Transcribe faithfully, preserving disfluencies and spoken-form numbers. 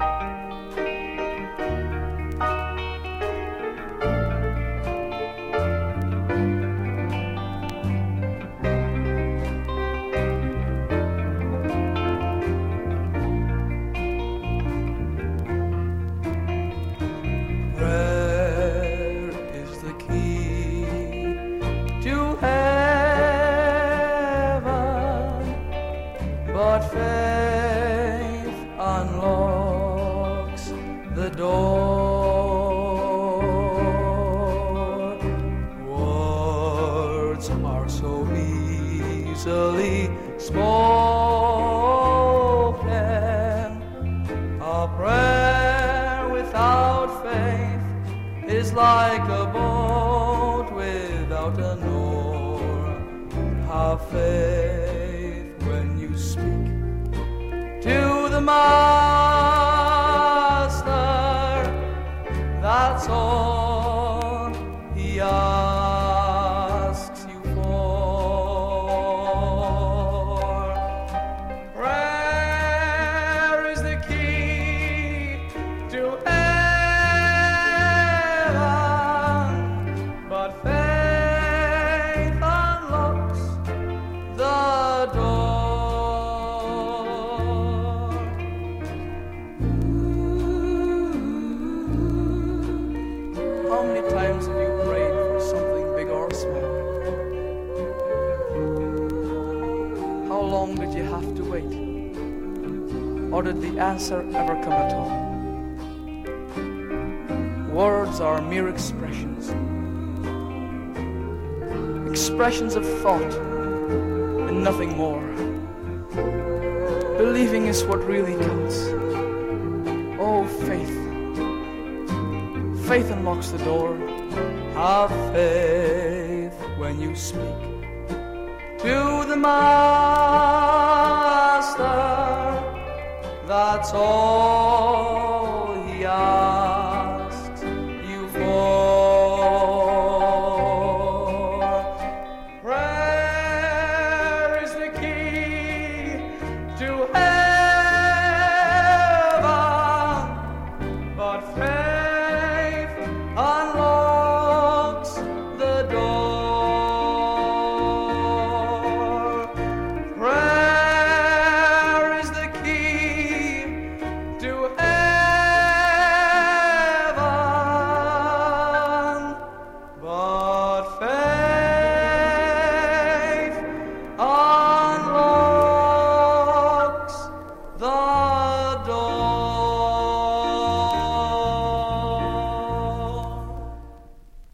But faith unlocks the door. Words are so easily spoken. A prayer without faith is like a boat without an oar. Have faith when you speak to the Master. That's all he asks you for. Prayer is the key to heaven, but faith unlocks the door. How many times have you prayed for something big or small? How long did you have to wait? Or did the answer ever come at all? Words are mere expressions. Expressions of thought and nothing more. Believing is what really counts. Oh, faith. Faith unlocks the door. Have faith when you speak to the Master. That's all he asks you for. Prayer is the key to heaven, but faith unlocks the door. Prayer is the key to heaven, but faith unlocks the